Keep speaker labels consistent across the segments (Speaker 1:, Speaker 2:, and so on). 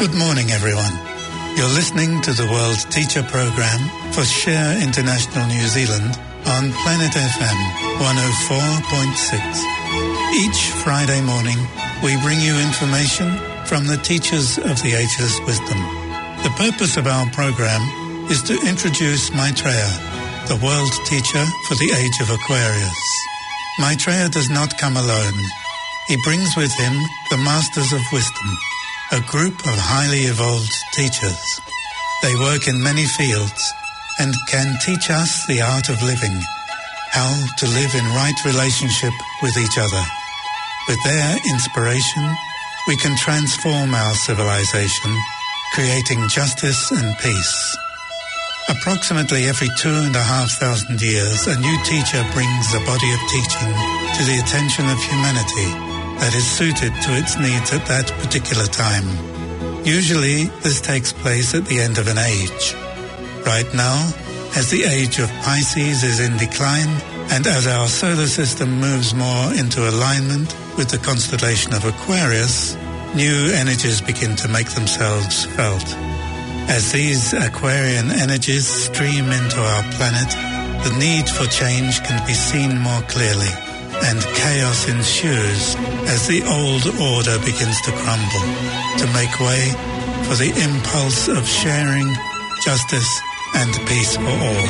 Speaker 1: Good morning, everyone. You're listening to the World Teacher Program for Share International New Zealand on Planet FM 104.6. Each Friday morning, we bring you information from the teachers of the Ageless Wisdom. The purpose of our program is to introduce Maitreya, the world teacher for the age of Aquarius. Maitreya does not come alone. He brings with him the Masters of Wisdom, a group of highly evolved teachers. They work in many fields and can teach us the art of living, how to live in right relationship with each other. With their inspiration, we can transform our civilization, creating justice and peace. Approximately every 2,500 years, a new teacher brings a body of teaching to the attention of humanity that is suited to its needs at that particular time. Usually, this takes place at the end of an age. Right now, as the age of Pisces is in decline, and as our solar system moves more into alignment with the constellation of Aquarius, new energies begin to make themselves felt. As these Aquarian energies stream into our planet, the need for change can be seen more clearly, and chaos ensues as the old order begins to crumble, to make way for the impulse of sharing, justice, and peace for all.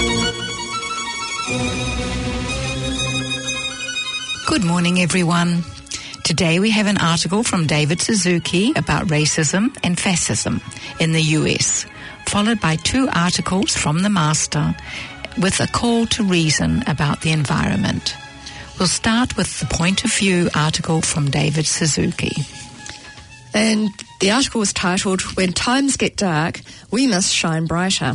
Speaker 2: Good morning, everyone. Today we have an article from David Suzuki about racism and fascism in the US, followed by two articles from the Master with a call to reason about the environment. We'll start with the Point of View article from David Suzuki.
Speaker 3: And the article was titled, When Times Get Dark, We Must Shine Brighter.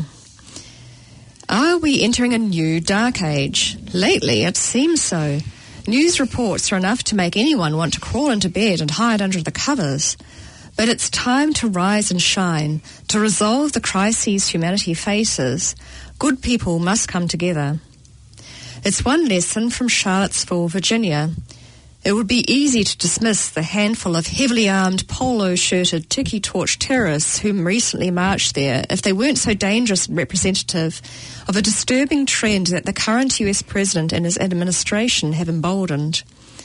Speaker 3: Are we entering a new dark age? Lately, it seems so. News reports are enough to make anyone want to crawl into bed and hide under the covers. But it's time to rise and shine, to resolve the crises humanity faces. Good people must come together. It's one lesson from Charlottesville, Virginia. It would be easy to dismiss the handful of heavily armed, polo-shirted, tiki-torch terrorists who recently marched there if they weren't so dangerous and representative of a disturbing trend that the current US president and his administration have emboldened.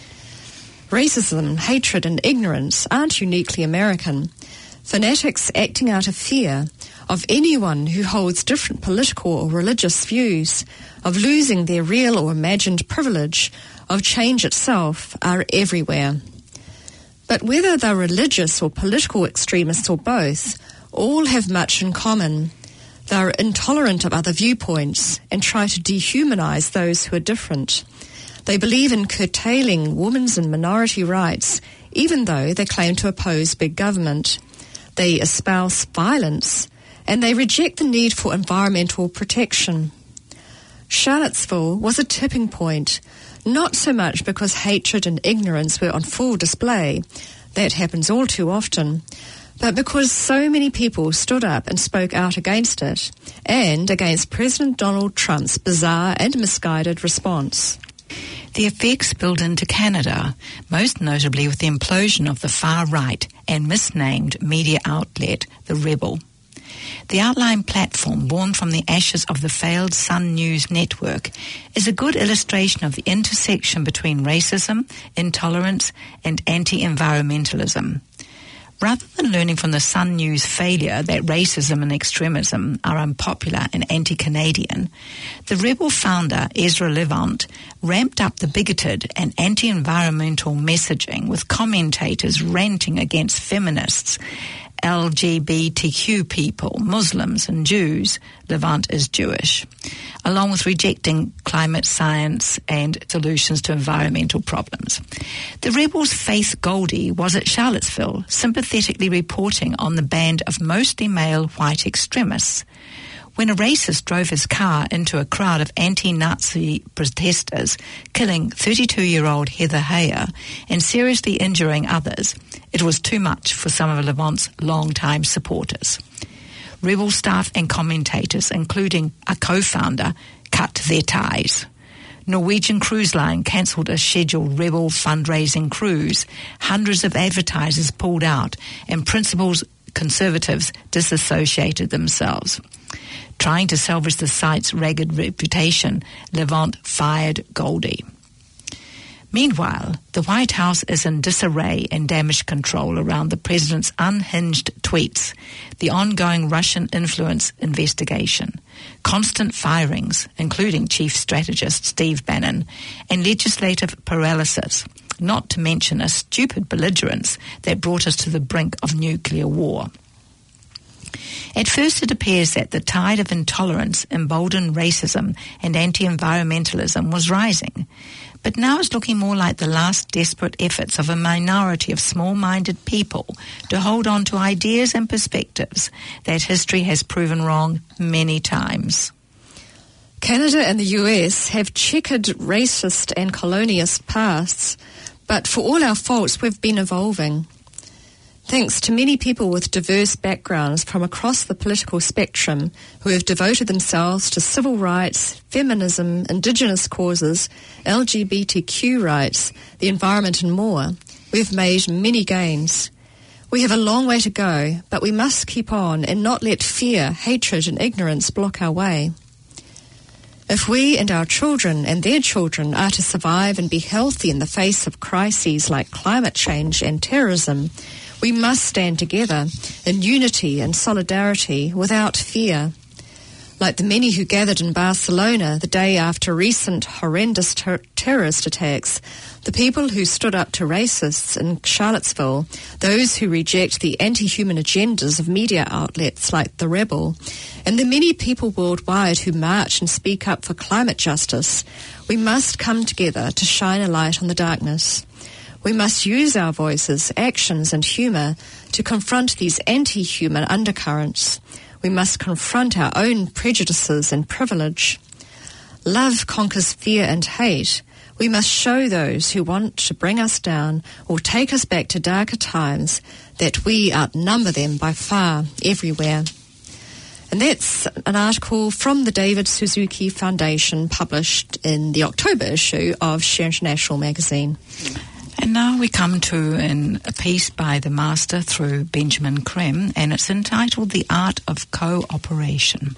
Speaker 3: Racism, hatred and ignorance aren't uniquely American. Fanatics acting out of fear of anyone who holds different political or religious views, of losing their real or imagined privilege, of change itself, are everywhere. But whether they're religious or political extremists or both, all have much in common. They're intolerant of other viewpoints and try to dehumanize those who are different. They believe in curtailing women's and minority rights, even though they claim to oppose big government. They espouse violence, and they reject the need for environmental protection. Charlottesville was a tipping point, not so much because hatred and ignorance were on full display, that happens all too often, but because so many people stood up and spoke out against it, and against President Donald Trump's bizarre and misguided response.
Speaker 2: The effects spilled into Canada, most notably with the implosion of the far-right and misnamed media outlet, The Rebel. The outline platform, born from the ashes of the failed Sun News network, is a good illustration of the intersection between racism, intolerance, and anti-environmentalism. Rather than learning from the Sun News failure that racism and extremism are unpopular and anti-Canadian, the Rebel founder, Ezra Levant, ramped up the bigoted and anti-environmental messaging with commentators ranting against feminists, LGBTQ people, Muslims and Jews. Levant is Jewish, along with rejecting climate science and solutions to environmental problems. The Rebels' Faith Goldie was at Charlottesville, sympathetically reporting on the band of mostly male white extremists. When a racist drove his car into a crowd of anti-Nazi protesters, killing 32-year-old Heather Heyer and seriously injuring others, it was too much for some of Levant's long-time supporters. Rebel staff and commentators, including a co-founder, cut their ties. Norwegian Cruise Line cancelled a scheduled Rebel fundraising cruise. Hundreds of advertisers pulled out, and principals Conservatives disassociated themselves. Trying to salvage the site's ragged reputation, Levant fired Goldie. Meanwhile, the White House is in disarray and damage control around the president's unhinged tweets, the ongoing Russian influence investigation, constant firings, including Chief Strategist Steve Bannon, and legislative paralysis, not to mention a stupid belligerence that brought us to the brink of nuclear war. At first it appears that the tide of intolerance, emboldened racism and anti-environmentalism was rising. But now it's looking more like the last desperate efforts of a minority of small-minded people to hold on to ideas and perspectives that history has proven wrong many times.
Speaker 3: Canada and the US have checkered racist and colonialist pasts, but for all our faults, we've been evolving. Thanks to many people with diverse backgrounds from across the political spectrum who have devoted themselves to civil rights, feminism, Indigenous causes, LGBTQ rights, the environment and more, we've made many gains. We have a long way to go, but we must keep on and not let fear, hatred and ignorance block our way. If we and our children and their children are to survive and be healthy in the face of crises like climate change and terrorism, we must stand together in unity and solidarity without fear. Like the many who gathered in Barcelona the day after recent horrendous terrorist attacks, the people who stood up to racists in Charlottesville, those who reject the anti-human agendas of media outlets like The Rebel, and the many people worldwide who march and speak up for climate justice, we must come together to shine a light on the darkness. We must use our voices, actions and humour to confront these anti-human undercurrents. We must confront our own prejudices and privilege. Love conquers fear and hate. We must show those who want to bring us down or take us back to darker times that we outnumber them by far everywhere. And that's an article from the David Suzuki Foundation published in the October issue of Share International magazine.
Speaker 2: And now we come to a piece by the master through Benjamin Creme, and it's entitled The Art of Cooperation.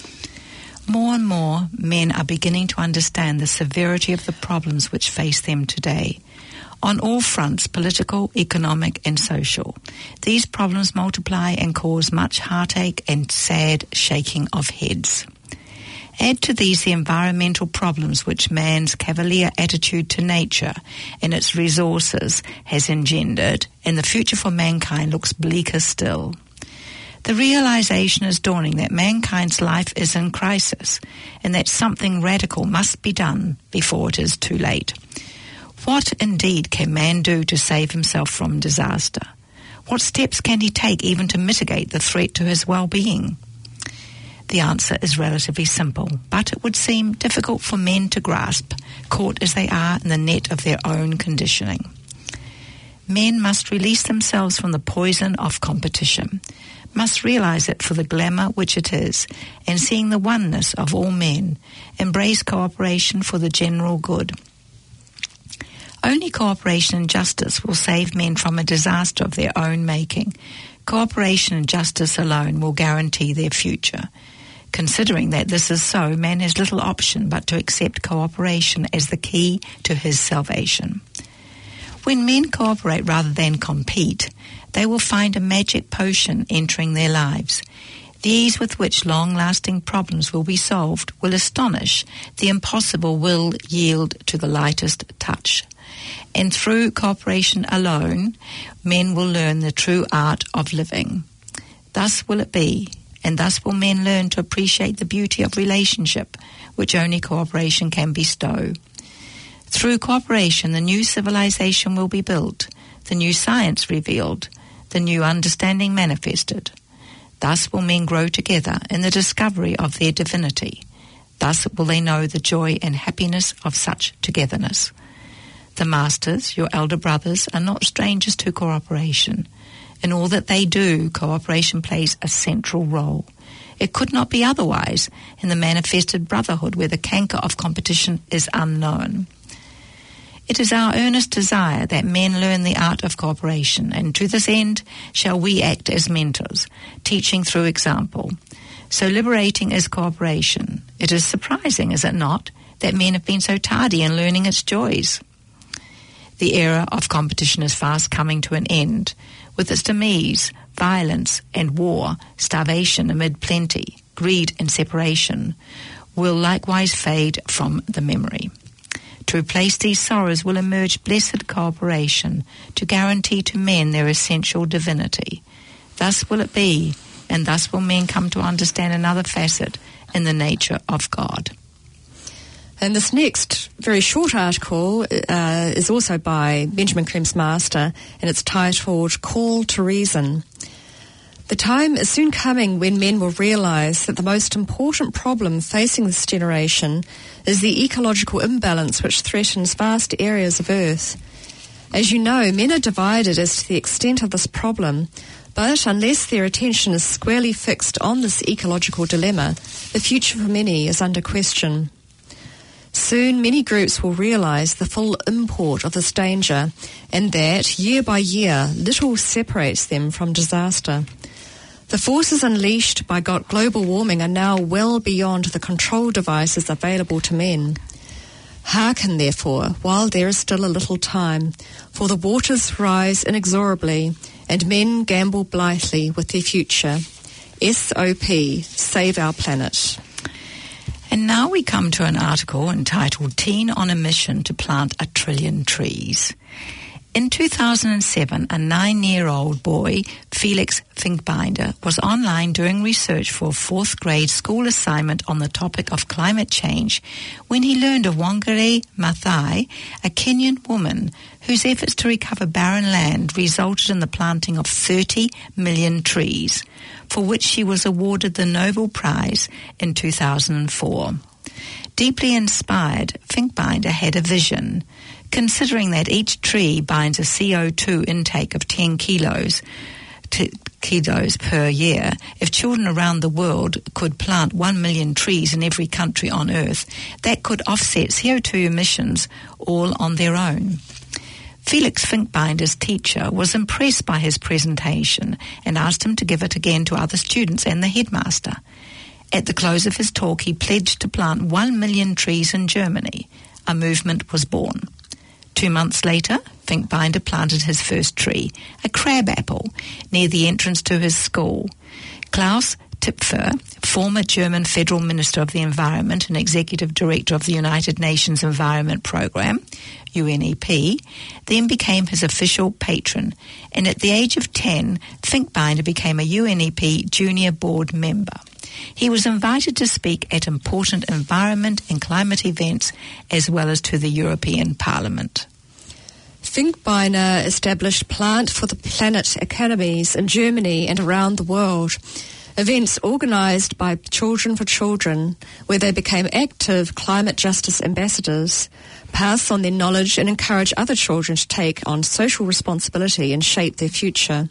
Speaker 2: More and more men are beginning to understand the severity of the problems which face them today. On all fronts, political, economic and social. These problems multiply and cause much heartache and sad shaking of heads. Add to these the environmental problems which man's cavalier attitude to nature and its resources has engendered, and the future for mankind looks bleaker still. The realization is dawning that mankind's life is in crisis and that something radical must be done before it is too late. What indeed can man do to save himself from disaster? What steps can he take even to mitigate the threat to his well-being? The answer is relatively simple, but it would seem difficult for men to grasp, caught as they are in the net of their own conditioning. Men must release themselves from the poison of competition, must realize it for the glamour which it is, and seeing the oneness of all men, embrace cooperation for the general good. Only cooperation and justice will save men from a disaster of their own making. Cooperation and justice alone will guarantee their future. Considering that this is so, man has little option but to accept cooperation as the key to his salvation. When men cooperate rather than compete, they will find a magic potion entering their lives. The ease with which long-lasting problems will be solved will astonish. The impossible will yield to the lightest touch. And through cooperation alone, men will learn the true art of living. Thus will it be, and thus will men learn to appreciate the beauty of relationship, which only cooperation can bestow. Through cooperation, the new civilization will be built, the new science revealed, the new understanding manifested. Thus will men grow together in the discovery of their divinity. Thus will they know the joy and happiness of such togetherness. The masters, your elder brothers, are not strangers to cooperation. In all that they do, cooperation plays a central role. It could not be otherwise in the manifested brotherhood where the canker of competition is unknown. It is our earnest desire that men learn the art of cooperation, and to this end shall we act as mentors, teaching through example. So liberating is cooperation. It is surprising, is it not, that men have been so tardy in learning its joys. The era of competition is fast coming to an end, with its demise, violence and war, starvation amid plenty, greed and separation, will likewise fade from the memory. To replace these sorrows will emerge blessed cooperation to guarantee to men their essential divinity. Thus will it be, and thus will men come to understand another facet in the nature of God.
Speaker 3: And this next very short article is also by Benjamin Clems Master, and it's titled Call to Reason. The time is soon coming when men will realise that the most important problem facing this generation is the ecological imbalance which threatens vast areas of Earth. As you know, men are divided as to the extent of this problem, but unless their attention is squarely fixed on this ecological dilemma, the future for many is under question. Soon many groups will realise the full import of this danger, and that, year by year, little separates them from disaster. The forces unleashed by global warming are now well beyond the control devices available to men. Hearken, therefore, while there is still a little time, for the waters rise inexorably, and men gamble blithely with their future. SOP, Save Our Planet.
Speaker 2: And now we come to an article entitled Teen on a Mission to Plant 1 Trillion Trees. In 2007, a 9-year-old boy, Felix Finkbinder, was online doing research for a 4th grade school assignment on the topic of climate change when he learned of Wangari Maathai, a Kenyan woman whose efforts to recover barren land resulted in the planting of 30 million trees, for which she was awarded the Nobel Prize in 2004. Deeply inspired, Finkbinder had a vision. Considering that each tree binds a CO2 intake of 10 kilos per year, if children around the world could plant 1 million trees in every country on Earth, that could offset CO2 emissions all on their own. Felix Finkbinder's teacher was impressed by his presentation and asked him to give it again to other students and the headmaster. At the close of his talk, he pledged to plant 1 million trees in Germany. A movement was born. 2 months later, Finkbinder planted his first tree, a crabapple, near the entrance to his school. Klaus Tipfer, former German Federal Minister of the Environment and Executive Director of the United Nations Environment Programme, UNEP, then became his official patron, and at the age of 10, Finkbinder became a UNEP junior board member. He was invited to speak at important environment and climate events as well as to the European Parliament.
Speaker 3: Finkbinder established Plant for the Planet academies in Germany and around the world, events organised by Children for Children, where they became active climate justice ambassadors, pass on their knowledge and encourage other children to take on social responsibility and shape their future.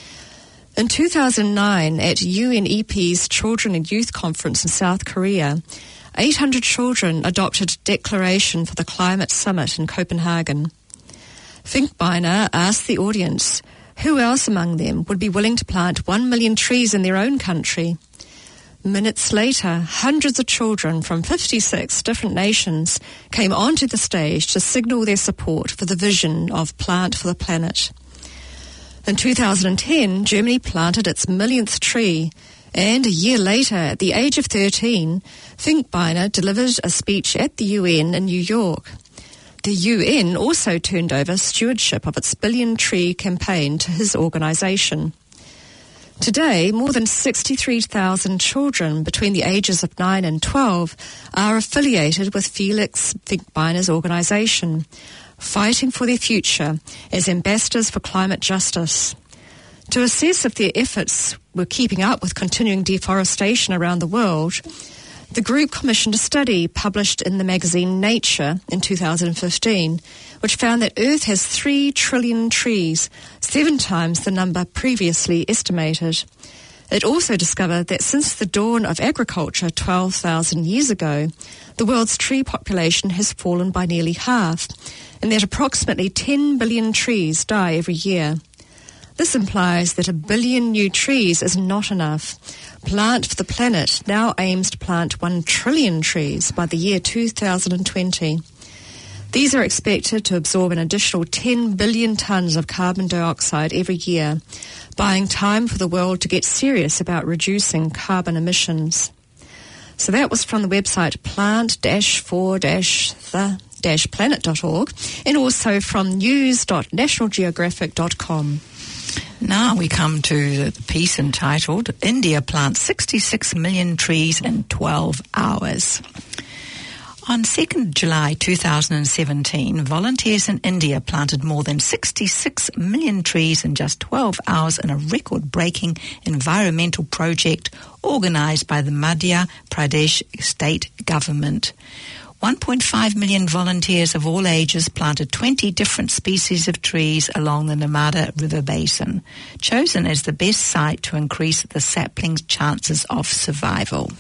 Speaker 3: In 2009, at UNEP's Children and Youth Conference in South Korea, 800 children adopted Declaration for the Climate Summit in Copenhagen. Finkbinder asked the audience who else among them would be willing to plant 1 million trees in their own country. Minutes later, hundreds of children from 56 different nations came onto the stage to signal their support for the vision of Plant for the Planet. In 2010, Germany planted its millionth tree, and a year later, at the age of 13, Finkbinder delivered a speech at the UN in New York. The UN also turned over stewardship of its billion-tree campaign to his organisation. Today, more than 63,000 children between the ages of 9 and 12 are affiliated with Felix Finkbinder's organisation, fighting for their future as ambassadors for climate justice. To assess if their efforts were keeping up with continuing deforestation around the world, the group commissioned a study published in the magazine Nature in 2015, which found that Earth has 3 trillion trees, 7 times the number previously estimated. It also discovered that since the dawn of agriculture 12,000 years ago, the world's tree population has fallen by nearly half, and that approximately 10 billion trees die every year. This implies that 1 billion new trees is not enough. Plant for the Planet now aims to plant 1 trillion trees by the year 2020. These are expected to absorb an additional 10 billion tonnes of carbon dioxide every year, buying time for the world to get serious about reducing carbon emissions. So that was from the website plant-for-the-planet.org and also from news.nationalgeographic.com.
Speaker 2: Now we come to the piece entitled, India Plants 66 Million Trees in 12 Hours. On 2nd July 2017, volunteers in India planted more than 66 million trees in just 12 hours in a record-breaking environmental project organised by the Madhya Pradesh state government. 1.5 million volunteers of all ages planted 20 different species of trees along the Narmada River basin, chosen as the best site to increase the sapling's chances of survival.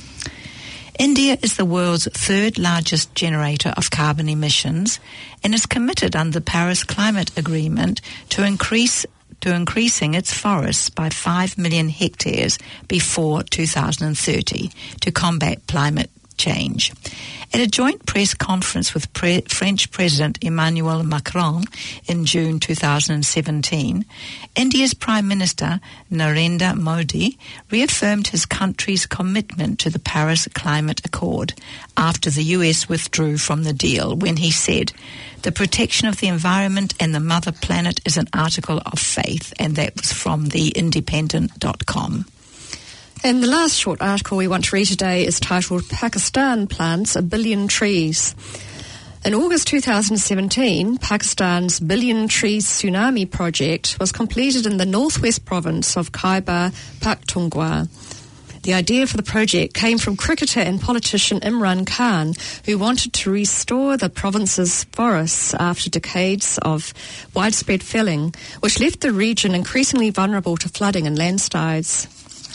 Speaker 2: India is the world's 3rd largest generator of carbon emissions and is committed under the Paris Climate Agreement to increasing its forests by 5 million hectares before 2030 to combat climate change. At a joint press conference with French President Emmanuel Macron in June 2017, India's Prime Minister Narendra Modi reaffirmed his country's commitment to the Paris Climate Accord after the US withdrew from the deal, when he said, "The protection of the environment and the mother planet is an article of faith," and that was from theindependent.com.
Speaker 3: And the last short article we want to read today is titled Pakistan Plants 1 Billion Trees. In August 2017, Pakistan's Billion Trees Tsunami project was completed in the northwest province of Khyber Pakhtunkhwa. The idea for the project came from cricketer and politician Imran Khan, who wanted to restore the province's forests after decades of widespread felling, which left the region increasingly vulnerable to flooding and landslides.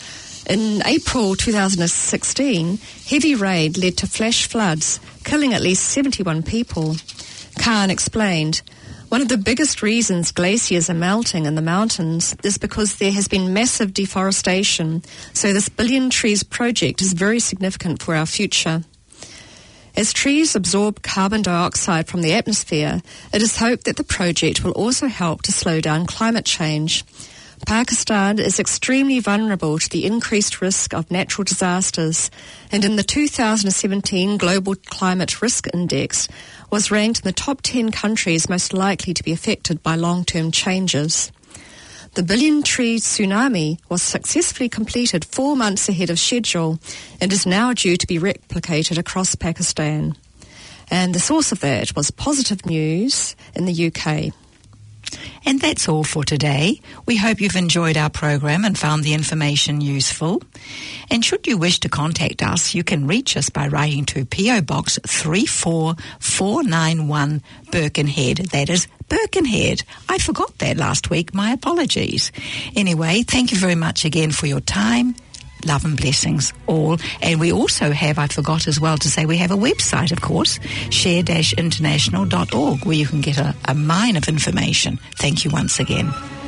Speaker 3: In April 2016, heavy rain led to flash floods, killing at least 71 people. Khan explained, "One of the biggest reasons glaciers are melting in the mountains is because there has been massive deforestation, so this Billion Trees project is very significant for our future." As trees absorb carbon dioxide from the atmosphere, it is hoped that the project will also help to slow down climate change. Pakistan is extremely vulnerable to the increased risk of natural disasters, and in the 2017 Global Climate Risk Index was ranked in the top 10 countries most likely to be affected by long-term changes. The Billion Tree Tsunami was successfully completed 4 months ahead of schedule and is now due to be replicated across Pakistan. And the source of that was Positive News in the UK.
Speaker 2: And that's all for today. We hope you've enjoyed our program and found the information useful. And should you wish to contact us, you can reach us by writing to PO Box 34491 Birkenhead. That is Birkenhead. I forgot that last week. My apologies. Anyway, thank you very much again for your time. Love and blessings all. And we also have, I forgot as well to say, we have a website, of course, share-international.org, where you can get a mine of information. Thank you once again.